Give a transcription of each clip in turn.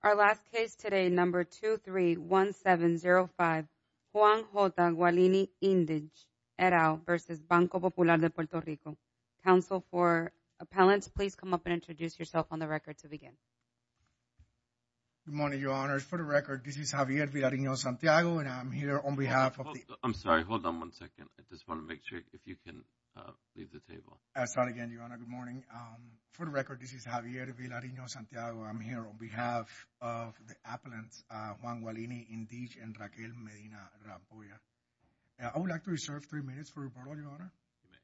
Our last case today, number 231705, Juan J. Gualini Indich, et al. Versus Banco Popular de Puerto Rico. Counsel for appellants, please come up and introduce yourself on the record to begin. Good morning, Your Honors. For the record, this is Javier Villarino Santiago, and I'm here on behalf of the... I'm sorry, hold on 1 second. I just want to make sure if you can leave the table. I'll start again, Your Honor. Good morning. For the record, this is Javier Villarino Santiago. I'm here on behalf of the appellants, Juan Gualini Indich and Raquel Medina Rampolla. I would like to reserve 3 minutes for rebuttal, Your Honor.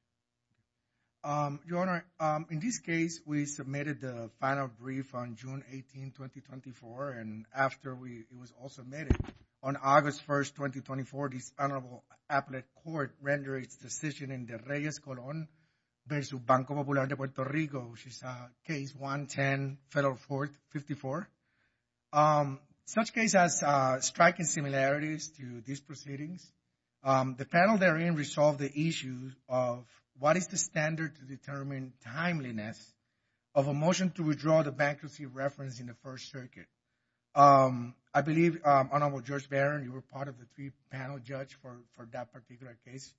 Your Honor, in this case, we submitted the final brief on June 18, 2024, and after it was all submitted, on August 1st, 2024, this Honorable Appellate Court rendered its decision in the Reyes Colon versus Banco Popular de Puerto Rico, which is case 110, Federal 4th, 54. Such case has striking similarities to these proceedings. The panel therein resolved the issue of what is the standard to determine timeliness of a motion to withdraw the bankruptcy reference in the First Circuit? I believe, Honorable Judge Barron, you were part of the 3-panel judge for that particular case.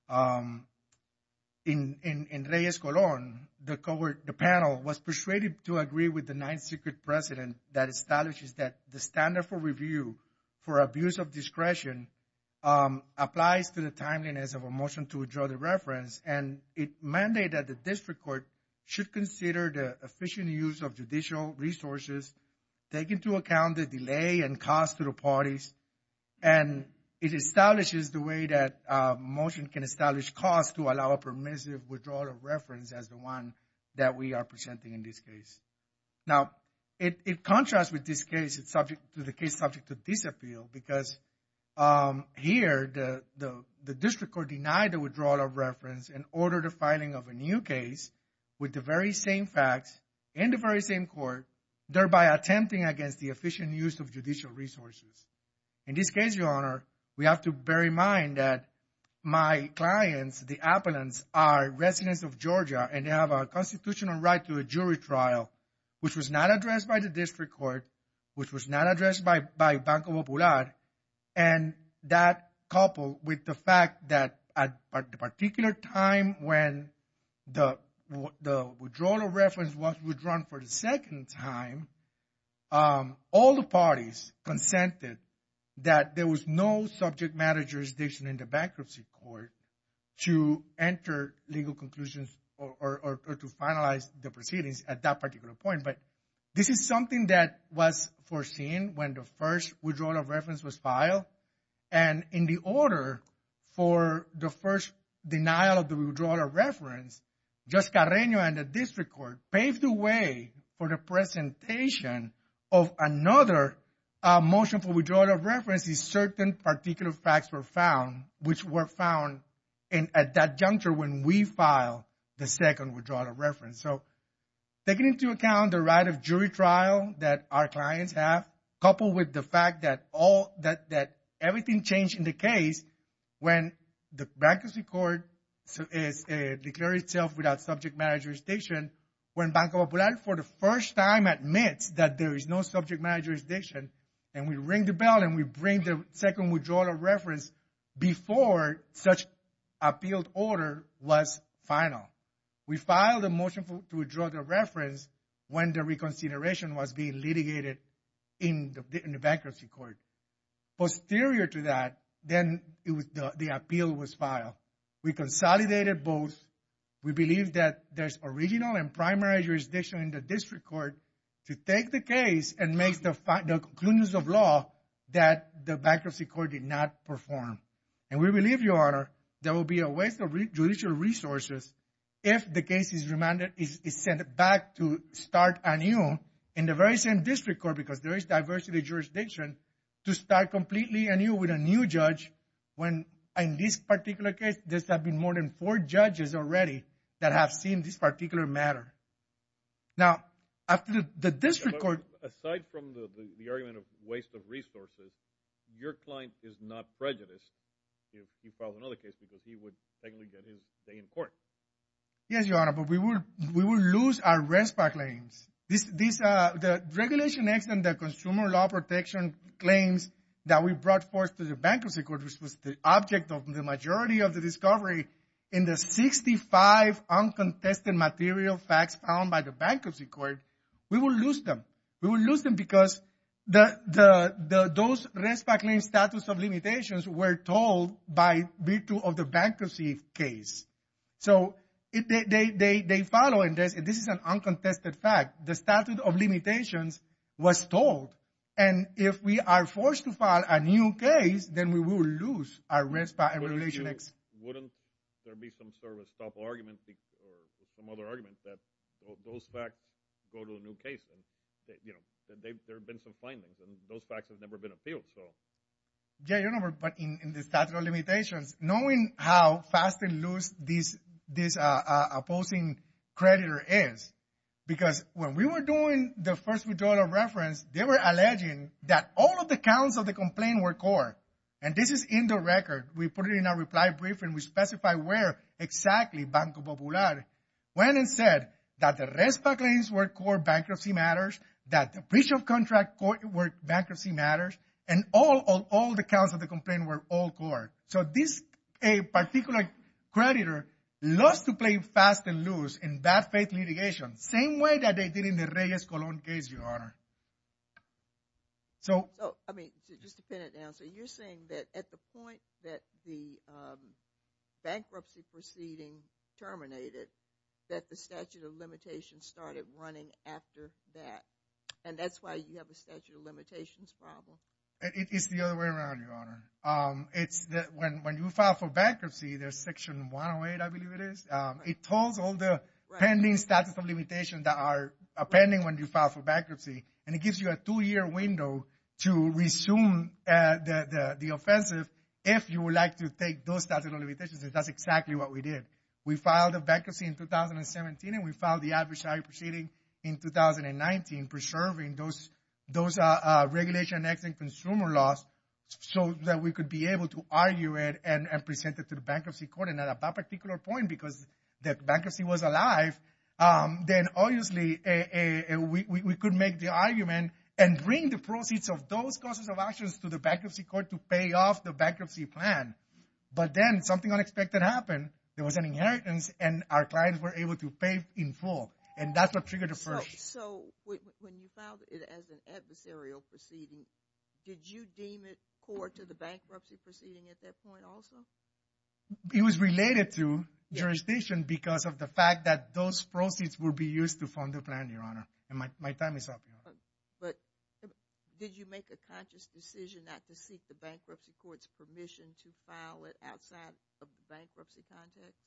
In Reyes Colon, the panel was persuaded to agree with the Ninth Circuit precedent that establishes that the standard for review for abuse of discretion applies to the timeliness of a motion to withdraw the reference, and it mandated that the district court should consider the efficient use of judicial resources, take into account the delay and cost to the parties, and it establishes the way that motion can establish cost to allow a permissive withdrawal of reference as the one that we are presenting in this case. Now, it contrasts with this case. It's subject to the case subject to this appeal because here, the district court denied the withdrawal of reference and ordered the filing of a new case with the very same facts in the very same court, thereby attempting against the efficient use of judicial resources. In this case, Your Honor, we have to bear in mind that my clients, the appellants, are residents of Georgia, and they have a constitutional right to a jury trial, which was not addressed by the district court, which was not addressed by Banco Popular. And that coupled with the fact that at the particular time when the withdrawal of reference was withdrawn for the second time, all the parties consented that there was no subject matter jurisdiction in the bankruptcy court to enter legal conclusions or to finalize the proceedings at that particular point. But this is something that was foreseen when the first withdrawal of reference was filed. And in the order for the first denial of the withdrawal of reference, Judge Carreño and the district court paved the way for the presentation of another motion for withdrawal of reference if certain particular facts were found, which were found at that juncture when we filed the second withdrawal of reference. So taking into account the right of jury trial that our clients have, coupled with the fact that that everything changed in the case when the bankruptcy court declared itself without subject matter jurisdiction, when Banco Popular for the first time admits that there is no subject matter jurisdiction, and we ring the bell and we bring the second withdrawal of reference before such appealed order was final. We filed a motion to withdraw the reference when the reconsideration was being litigated in the bankruptcy court. Posterior to that, then the appeal was filed. We consolidated both. We believe that there's original and primary jurisdiction in the district court to take the case and make the conclusions of law that the bankruptcy court did not perform. And we believe, Your Honor, there will be a waste of judicial resources if the case is remanded, is sent back to start anew in the very same district court, because there is diversity jurisdiction, to start completely anew with a new judge when in this particular case, there have been more than 4 judges already that have seen this particular matter. Now, after the district court... Aside from the argument of waste of resources, your client is not prejudiced if he files another case because he would technically get his day in court. Yes, Your Honor, but we will lose our RESPA claims The Regulation X and the consumer law protection claims that we brought forth to the bankruptcy court, which was the object of the majority of the discovery in the 65 uncontested material facts found by the bankruptcy court, we will lose them. We will lose them because those RESPA claim statutes of limitations were told by virtue of the bankruptcy case. So they follow, and this is an uncontested fact. The statute of limitations was told, and if we are forced to file a new case, then we will lose our RESPA and Regulation X. Wouldn't there be some sort of estoppel argument or some other argument that those facts go to a new case? And there have been some findings, and those facts have never been appealed. So, yeah, but in the statute of limitations, knowing how fast and loose this opposing creditor is, because when we were doing the first withdrawal of reference, they were alleging that all of the counts of the complaint were core. And this is in the record. We put it in our reply brief, and we specify where exactly Banco Popular went and said that the RESPA claims were core bankruptcy matters, that the breach of contract were bankruptcy matters, and all the counts of the complaint were all core. So this particular creditor loves to play fast and loose in bad faith litigation, same way that they did in the Reyes Colon case, Your Honor. So, I mean, just to pin it down, so you're saying that at the point that the bankruptcy proceeding terminated, that the statute of limitations started running after that, and that's why you have a statute of limitations problem? It's the other way around, Your Honor. It's that when you file for bankruptcy, there's Section 108, I believe it is. It tells all the pending statutes of limitations that are pending when you file for bankruptcy, and it gives you a 2-year window to resume the offensive if you would like to take those statute of limitations. And that's exactly what we did. We filed the bankruptcy in 2017, and we filed the adversary proceeding in 2019, preserving those Regulation X and consumer laws so that we could be able to argue it and present it to the bankruptcy court. And at that particular point, because the bankruptcy was alive, then obviously we could make the argument and bring the proceeds of those causes of actions to the bankruptcy court to pay off the bankruptcy plan. But then something unexpected happened. There was an inheritance, and our clients were able to pay in full. And that's what triggered the first. So when you filed it as an adversarial proceeding, did you deem it core to the bankruptcy proceeding at that point also? It was related to jurisdiction because of the fact that those proceeds will be used to fund the plan, Your Honor. And my time is up, Your Honor. But did you make a conscious decision not to seek the bankruptcy court's permission to file it outside of the bankruptcy context?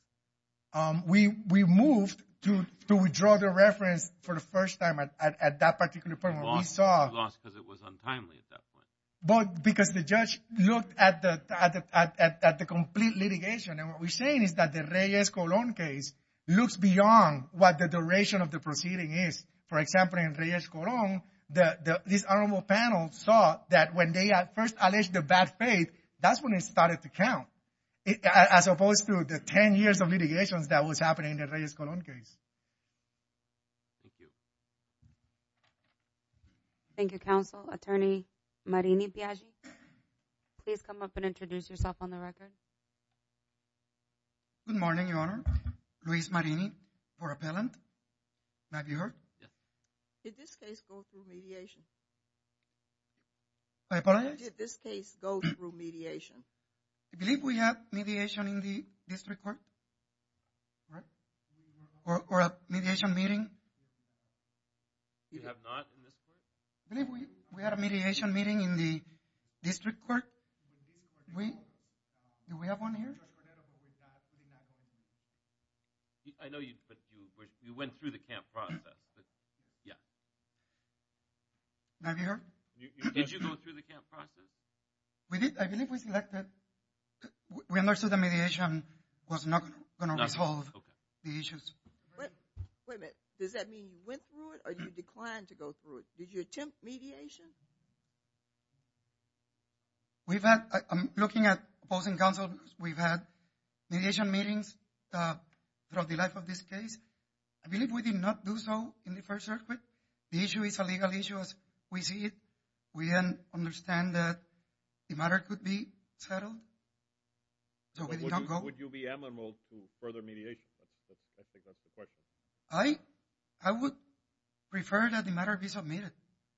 We moved to withdraw the reference for the first time at that particular point when we saw. You lost because it was untimely at that point. But because the judge looked at the complete litigation, and what we're saying is that the Reyes Colon case looks beyond what the duration of the proceeding is. For example, in Reyes Colon, this honorable panel saw that when they had first alleged the bad faith, that's when it started to count. As opposed to the 10 years of litigations that was happening in the Reyes Colon case. Thank you. Thank you, counsel. Attorney Marini Biaggi, please come up and introduce yourself on the record. Good morning, Your Honor. Luis Marini for appellant. May I be heard? Yes. Did this case go through mediation? I apologize? Did this case go through mediation? I believe we have mediation in the district court, right? Or a mediation meeting. You have not in this court? I believe we had a mediation meeting in the district court. Do we have one here? I know you, but you went through the camp process. Yeah. May I be heard? Did you go through the camp process? We did. I believe we selected. We understood the mediation was not going to resolve the issues. Wait a minute. Does that mean you went through it or you declined to go through it? Did you attempt mediation? I'm looking at opposing counsel. We've had mediation meetings throughout the life of this case. I believe we did not do so in the First Circuit. The issue is a legal issue as we see it. We then understand that the matter could be settled. So we did not go. Would you be amenable to further mediation? I think that's the question. I would prefer that the matter be submitted.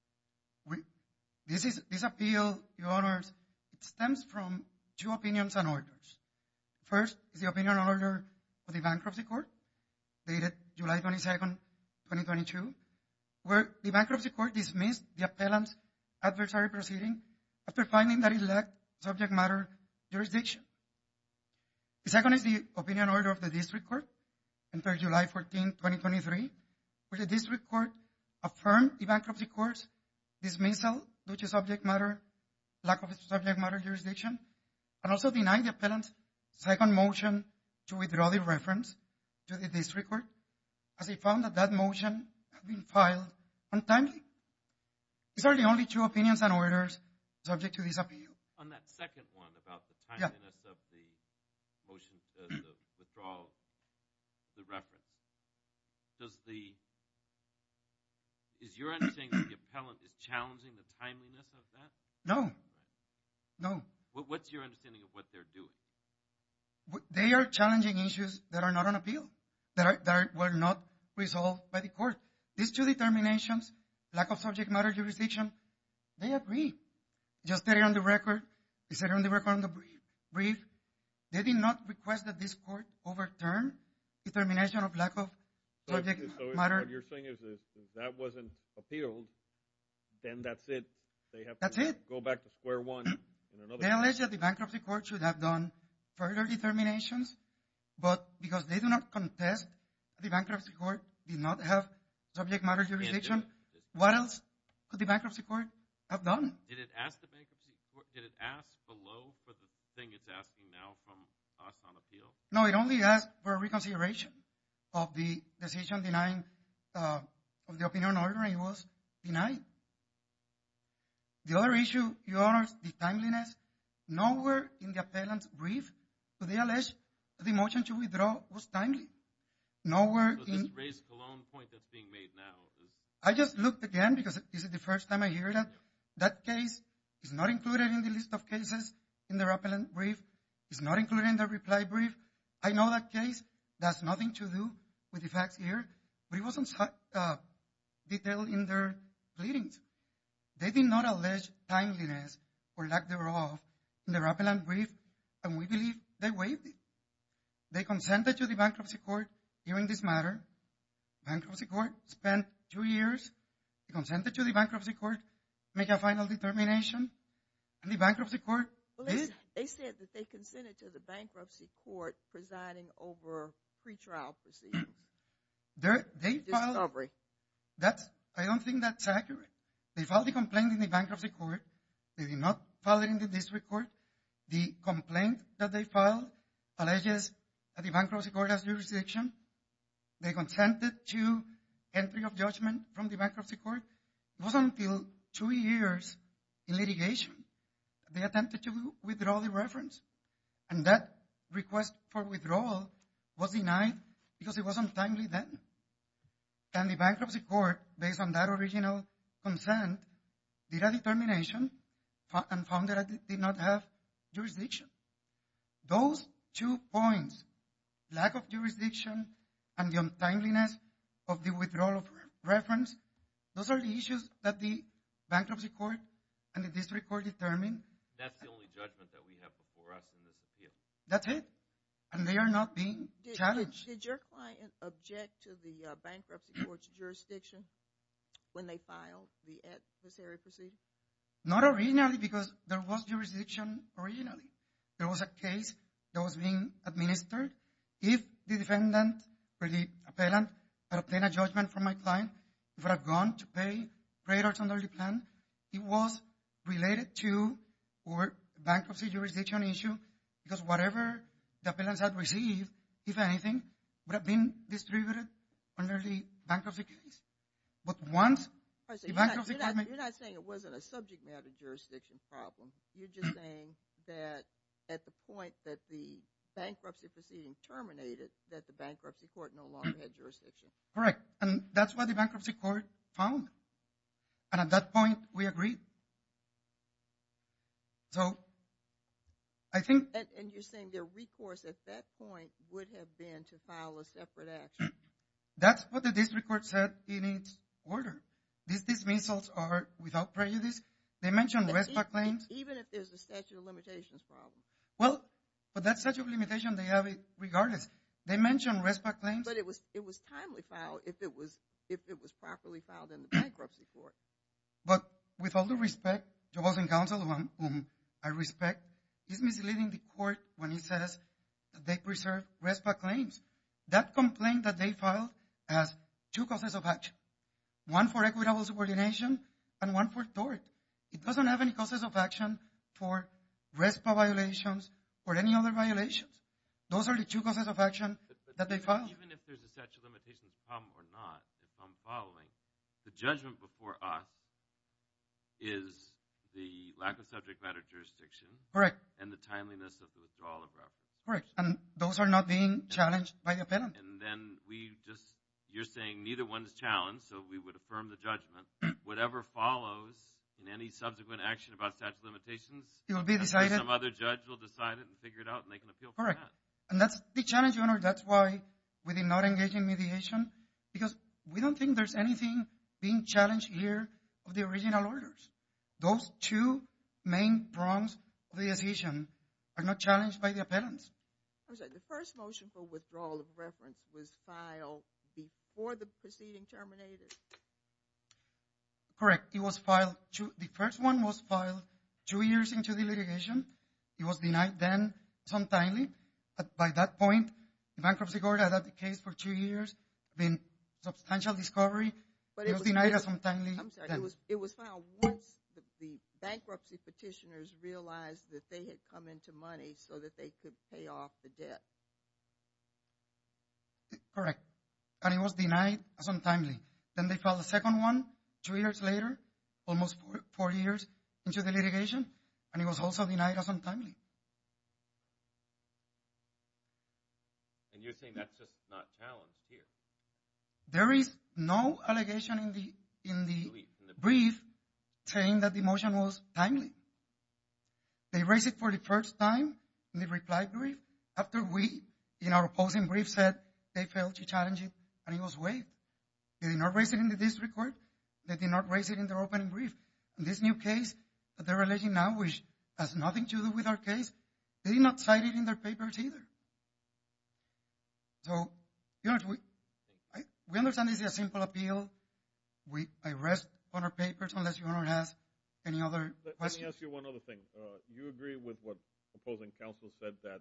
This appeal, Your Honors, it stems from two opinions and orders. First is the opinion and order of the Bankruptcy Court, dated July 22nd, 2022, where the Bankruptcy Court dismissed the appellant's adversary proceeding after finding that it lacked subject matter jurisdiction. The second is the opinion order of the District Court, entered July 14, 2023, where the District Court affirmed the Bankruptcy Court's dismissal due to lack of subject matter jurisdiction, and also denied the appellant's second motion to withdraw the reference to the District Court, as he found that that motion had been filed untimely. These are the only two opinions and orders subject to this appeal. On that second one about the timeliness of the motion, the withdrawal, the reference, is your understanding that the appellant is challenging the timeliness of that? No. No. What's your understanding of what they're doing? They are challenging issues that are not on appeal, that were not resolved by the court. These two determinations, lack of subject matter jurisdiction, they agree. Just stated on the record, they said on the record on the brief, they did not request that this court overturn determination of lack of subject matter. What you're saying is if that wasn't appealed, then that's it. They have That's to it. go back to square one in another They case. allege that the Bankruptcy Court should have done further determinations, but because they do not contest the Bankruptcy Court did not have subject matter jurisdiction, what else could the Bankruptcy Court have done? Did it ask the Bankruptcy Court, did it ask below for the thing it's asking now from us on appeal? No, it only asked for a reconsideration of the decision denying of the opinion order, and it was denied. The other issue, Your Honors, the timeliness. Nowhere in the appellant's brief do they allege that the motion to withdraw was timely. Nowhere So in... this raised Cologne point that's being made now is... I just looked again because this is the first time I hear that. That case is not included in the list of cases in the appellant brief. It's not included in the reply brief. I know that case. That's nothing to do with the facts here, but it wasn't detailed in their pleadings. They did not allege timeliness or lack thereof in the appellant brief, and we believe they waived it. They consented to the Bankruptcy Court hearing this matter. Bankruptcy Court spent 2 years. They consented to the Bankruptcy Court make a final determination, and the Bankruptcy Court did. They said that they consented to the Bankruptcy Court presiding over pretrial proceedings. They filed... Discovery. I don't think that's accurate. They filed the complaint in the Bankruptcy Court. They did not file it in the District Court. The complaint that they filed alleges that the Bankruptcy Court has jurisdiction. They consented to entry of judgment from the Bankruptcy Court. It wasn't until 2 years in litigation that they attempted to withdraw the reference. And that request for withdrawal was denied because it wasn't timely then. And the Bankruptcy Court, based on that original consent, did a determination and found that it did not have jurisdiction. Those 2 points, lack of jurisdiction and the untimeliness of the withdrawal of reference, those are the issues that the Bankruptcy Court and the District Court determined. That's the only judgment that we have before us in this appeal. That's it. And they are not being challenged. Did your client object to the Bankruptcy Court's jurisdiction when they filed the adversary proceeding? Not originally, because there was jurisdiction originally. There was a case that was being administered. If the defendant or the appellant had obtained a judgment from my client, if it had gone to pay creditors under the plan, it was related to or bankruptcy jurisdiction issue, because whatever the appellants had received, if anything, would have been distributed under the bankruptcy case. But once the bankruptcy court... You're not saying it wasn't a subject matter jurisdiction problem. You're just saying that at the point that the bankruptcy proceeding terminated, that the bankruptcy court no longer had jurisdiction. Correct. And that's what the bankruptcy court found. And at that point, we agreed. So I think... And you're saying their recourse at that point would have been to file a separate action? That's what the district court said in its order. These dismissals are without prejudice. They mentioned RESPA claims. Even if there's a statute of limitations problem? Well, but that statute of limitation, they have it regardless. They mentioned RESPA claims. But it was timely filed if it was properly filed in the bankruptcy court. But with all due respect, the opposing counsel, whom I respect, is misleading the court when he says that they preserve RESPA claims. That complaint that they filed has two causes of action. One for equitable subordination and one for tort. It doesn't have any causes of action for RESPA violations or any other violations. Those are the two causes of action that they filed. Even if there's a statute of limitations problem or not, if I'm following, the judgment before us is the lack of subject matter jurisdiction. Correct. And the timeliness of the withdrawal of reference. Correct. And those are not being challenged by the appellant. And then you're saying neither one's challenged, so we would affirm the judgment. Whatever follows in any subsequent action about statute of limitations, it will be decided. Some other judge will decide it and figure it out, and they can appeal for Correct. that. And that's the challenge, Your Honor. That's why we did not engage in mediation, because we don't think there's anything being challenged here of the original orders. Those two main prongs of the decision are not challenged by the appellants. I'm sorry, the first motion for withdrawal of reference was filed before the proceeding terminated? Correct. It was filed, the first one was filed 2 years into the litigation. It was denied then untimely. By that point, the bankruptcy court had had the case for 2 years, been substantial discovery. But it was denied as untimely. I'm sorry, then. it was filed once the bankruptcy petitioners realized that they had come into money so that they could pay off the debt. Correct. And it was denied as untimely. Then they filed the second one 2 years later, almost 4 years into the litigation, and it was also denied as untimely. And you're saying that's just not challenged here? There is no allegation in the brief saying that the motion was timely. They raised it for the first time in the reply brief after we, in our opposing brief, said they failed to challenge it and it was waived. They did not raise it in the district court. They did not raise it in their opening brief. And this new case that they're alleging now, which has nothing to do with our case, they did not cite it in their papers either. So, we understand this is a simple appeal. I rest on our papers unless Your Honor has any other questions. Let me ask you one other thing. You agree with what opposing counsel said, that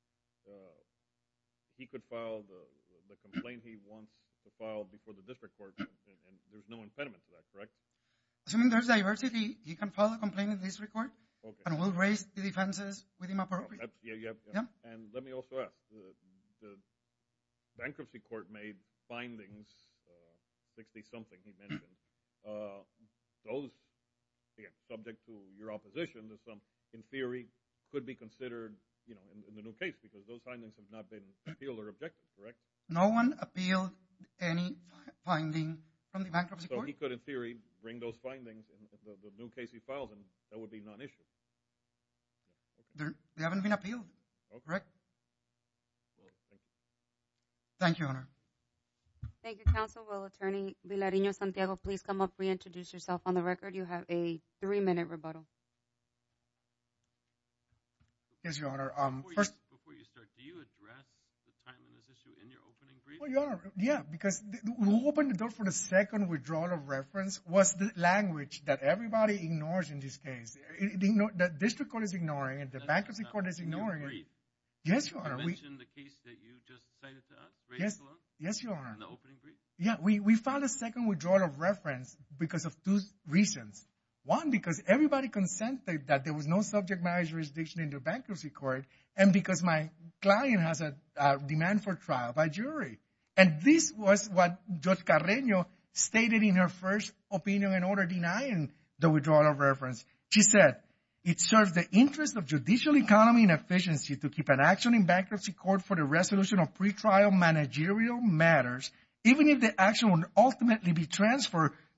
he could file the complaint he wants to file before the district court, and there's no impediment to that, correct? Assuming there's diversity, he can file a complaint in the district court, okay, and we'll raise the defenses with him appropriately. Yeah. And let me also ask, the bankruptcy court made findings, 60-something he mentioned. Those, again, subject to your opposition, to some, in theory, could be considered, in the new case, because those findings have not been appealed or objected, correct? No one appealed any finding from the bankruptcy court. So he could, in theory, bring those findings in the new case he files, and that would be non-issue. Yeah, okay. They haven't been appealed, okay, correct? Well, thank you. Thank you, Your Honor. Thank you, counsel. Will Attorney Vilariño Santiago please come up, reintroduce yourself on the record? You have a 3-minute rebuttal. Yes, Your Honor. Before you start, do you address the timeliness issue in your opening brief? Well, Your Honor, yeah, because who opened the door for the second withdrawal of reference was the language that everybody ignores in this case. The district court is ignoring it. The bankruptcy court is ignoring it. Yes, Your Honor. You mentioned the case that you just cited to us, Yes, Your Honor. in the opening brief? Yeah, we filed a second withdrawal of reference because of 2 reasons. One, because everybody consented that there was no subject matter jurisdiction in the bankruptcy court, and because my client has a demand for trial by jury. And this was what Judge Carreño stated in her first opinion and order denying the withdrawal of reference. She said, it serves the interest of judicial economy and efficiency to keep an action in bankruptcy court for the resolution of pretrial managerial matters, even if the action would ultimately be transferred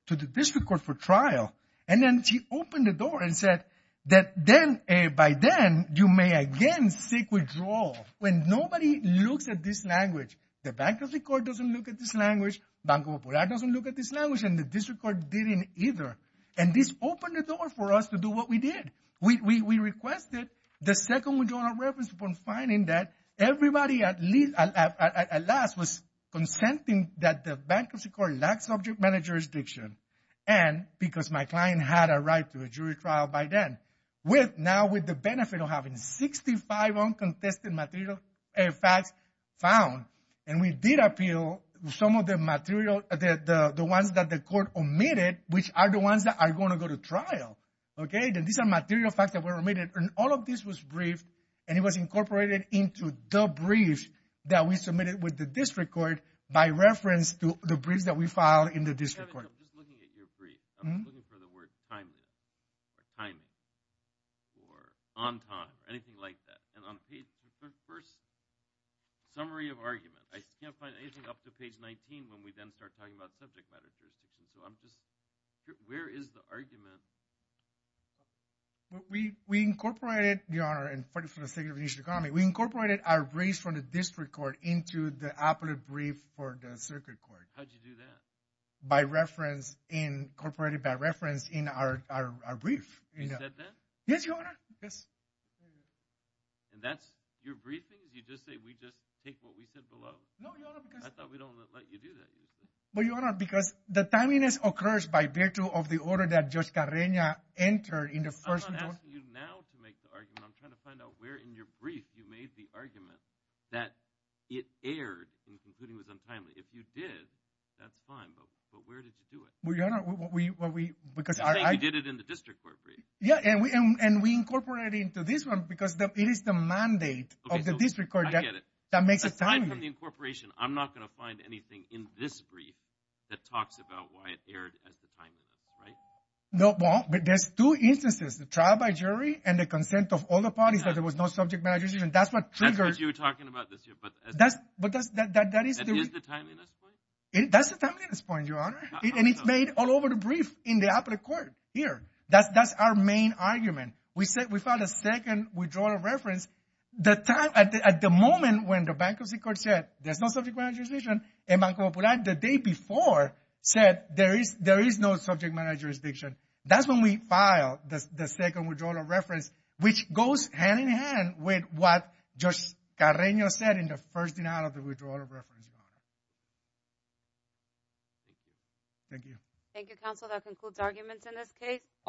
to the district court for trial. And then she opened the door and said that then, by then, you may again seek withdrawal. When nobody looks at this language, the bankruptcy court doesn't look at this language, Banco Popular doesn't look at this language, and the district court didn't either. And this opened the door for us to do what we did. We requested the second withdrawal of reference upon finding that everybody at last was consenting that the bankruptcy court lacked subject matter jurisdiction, and because my client had a right to a jury trial by then, with the benefit of having 65 uncontested material facts found, and we did appeal some of the material, the ones that the court omitted, which are the ones that are going to go to trial. Okay, then these are material facts that were omitted, and all of this was briefed, and it was incorporated into the briefs that we submitted with the district court by reference to the briefs that we filed in the district court. I'm just looking at your brief. I'm looking for the word timeliness, or timing, or on time, or anything like that. And on page first summary of argument, I can't find anything up to page 19 when we then start talking about subject matter jurisdiction. So I'm just, where is the argument? We incorporated, Your Honor, and for the sake of the issue economy, we incorporated our briefs from the district court into the appellate brief for the circuit court. How'd you do that? By reference, incorporated by reference in our brief. You said that? Yes, Your Honor. Yes. And that's your briefings? You just say we just take what we said below? No, Your Honor, because... I thought we don't let you do that usually. But, Your Honor, because the timeliness occurs by virtue of the order that Judge Carreño entered in the first... I'm not asking you now to make the argument. I'm trying to find out where in your brief you made the argument that it erred in concluding it was untimely. If you did, that's fine, but where did you do it? Well, Your Honor, because You're saying you did it in the district court brief. Yeah, and we incorporated it into this one because it is the mandate of the district court that makes it timely. Aside from the incorporation, I'm not going to find anything in this brief that talks about why it erred as the timeliness, right? No, well, but there's two instances, the trial by jury and the consent of all the parties that there was no subject matter jurisdiction. That's what triggered... That's what you were talking about this year, but... That is the timeliness point? That's the timeliness point, Your Honor. And it's made all over the brief in the appellate court here. That's our main argument. We filed a second withdrawal of reference. The time at the moment when the bankruptcy court said there's no subject matter jurisdiction, and Banco Popular the day before said there is no subject matter jurisdiction. That's when we filed the second withdrawal of reference, which goes hand in hand with what Judge Carreño said in the first denial of the withdrawal of reference, Your Honor. Thank you. Thank you, counsel. That concludes arguments in this case.